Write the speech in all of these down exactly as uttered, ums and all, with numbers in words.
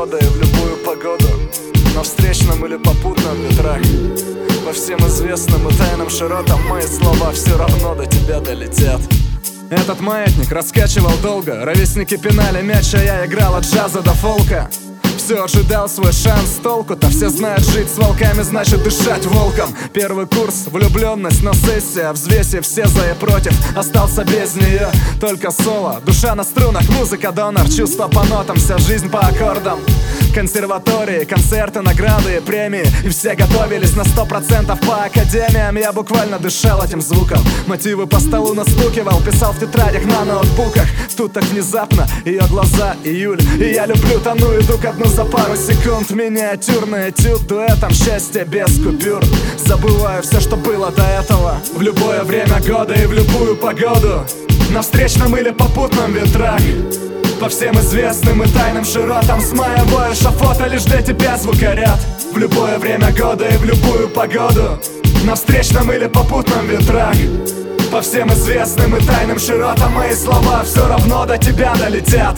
года и в любую погоду, на встречном или попутном ветрах, по всем известным и тайным широтам мои слова все равно до тебя долетят. Этот маятник раскачивал долго, ровесники пинали мяч, а я играл от джаза до фолка. Все ожидал свой шанс, толку-то все знают, жить с волками значит дышать волком. Первый курс, влюбленность, но сессия, взвесив все за и против, остался без нее, только соло. Душа на струнах, музыка донор, чувство по нотам, вся жизнь по аккордам. Консерватории, концерты, награды и премии, и все готовились на сто процентов по академиям. Я буквально дышал этим звуком, мотивы по столу настукивал, писал в тетрадях на ноутбуках. Тут так внезапно ее глаза, июль, и я люблю, тону, иду ко дну за пару секунд. Миниатюрный этюд дуэтом, счастье без купюр. Забываю все, что было до этого, в любое время года и в любую погоду, на встречном или попутном ветрах, по всем известным и тайным широтам, с моего эшафота лишь для тебя звукоряд. В любое время года и в любую погоду, на встречном или попутном ветрах, по всем известным и тайным широтам мои слова все равно до тебя долетят.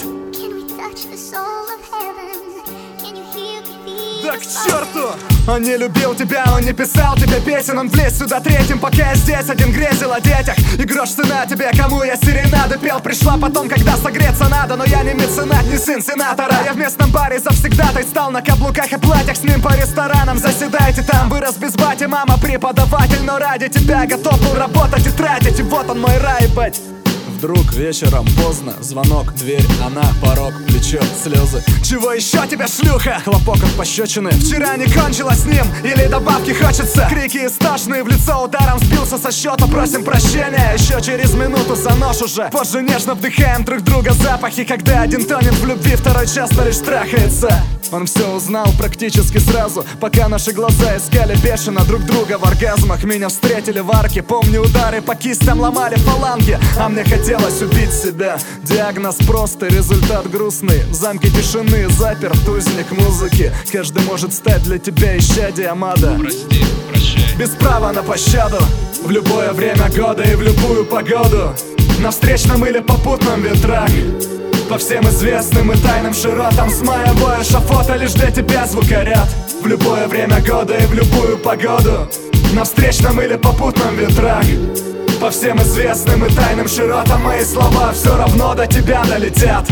Да к черту! Он не любил тебя, он не писал тебе песен. Он влез сюда третьим, пока я здесь один грезил о детях. И грош цена тебе, кому я серенады пел. Пришла потом, когда согреться надо, но я не меценат, не сын сенатора. Я в местном баре завсегдатай стал на каблуках и платьях. С ним по ресторанам заседайте там. Вырос без бати, мама преподаватель, но ради тебя готов был работать и тратить. И вот он мой рай, бать. Вдруг вечером поздно, звонок, дверь, она, порог, плечо, слезы. Чего еще тебе, шлюха? Хлопок от пощечины. Вчера не кончила с ним, или добавки хочется? Крики истошные, в лицо ударом сбился со счета. Просим прощения, еще через минуту за нож уже. Позже нежно вдыхаем друг друга запахи, когда один тонет в любви, второй часто лишь трахается. Он все узнал практически сразу, пока наши глаза искали бешено друг друга в оргазмах. Меня встретили в арке, помню удары по кистям, ломали фаланги, а мне хотелось убить себя. Диагноз простый, результат грустный. В замке тишины запер узник музыки. Каждый может стать для тебя исчадием ада. Прости, прощай. Без права на пощаду, в любое время года и в любую погоду, на встречном или попутном ветрах, по всем известным и тайным широтам, с моего эшафота лишь для тебя звукоряд. В любое время года и в любую погоду, на встречном или попутном ветрах, по всем известным и тайным широтам мои слова все равно до тебя долетят.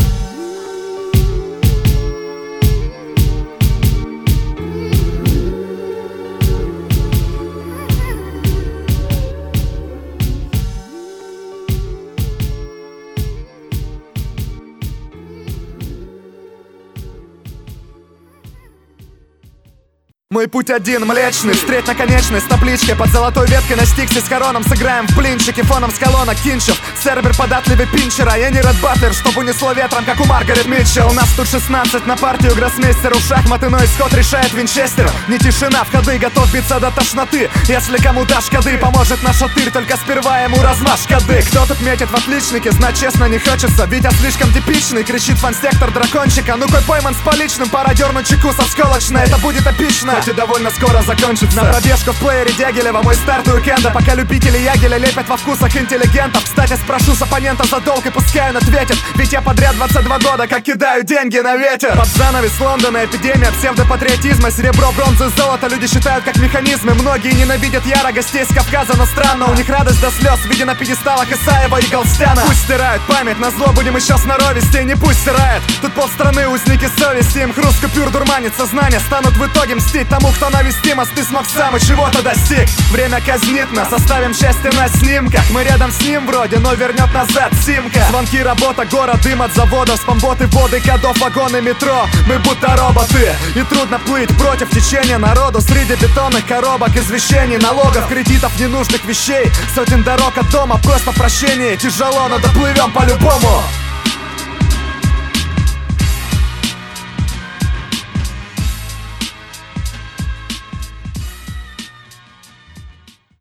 Мой путь один, млечный, встреть наконечный, с табличкой под золотой веткой на стиксе с короном. Сыграем в блинчики фоном с колонок кинчев. Сервер податливый пинчера, я не Ред Батлер, чтоб унесло ветром, как у Маргарет Митчелл. Нас тут шестнадцать на партию гроссмейстеру. Шахматы, но исход решает Винчестер. Не тишина в ходы, готов биться до тошноты. Если кому дашь коды, поможет наш шатырь, только сперва ему размажь коды. Кто тут метит в отличнике, знать честно не хочется. Витя слишком типичный, кричит фан-сектор дракончика. Ну-ка пойман с поличным, пора дернуть чеку со сколочной. Это будет эпично, и довольно скоро закончится. На пробежку в плеере Дягилева мой старт уикенда, пока любители ягеля лепят во вкусах интеллигентов. Кстати, спрошу с оппонента за долг и пускай он ответит, ведь я подряд двадцать два года как кидаю деньги на ветер. Под занавес Лондона эпидемия псевдопатриотизма. Серебро, бронзу и золото люди считают как механизмы. Многие ненавидят яро гостей с Кавказа, но странно, у них радость до слез в виде на пьедесталах Исаева и Галстяна. Пусть стирают память, назло будем еще сноровистей. Не пусть стирает, тут полстраны узники совести. Им хруст купюр дурманит сознание, станут в итоге мстить тому, кто навести мосты смог сам и чего-то достиг. Время казнит нас, оставим счастье на снимках. Мы рядом с ним вроде, но вернет назад симка. Звонки, работа, город, дым от заводов, спамботы, воды, кодов, вагоны, метро. Мы будто роботы, и трудно плыть против течения народу среди бетонных коробок, извещений, налогов, кредитов, ненужных вещей. Сотен дорог от дома, просто прощение. Тяжело, но доплывем по-любому.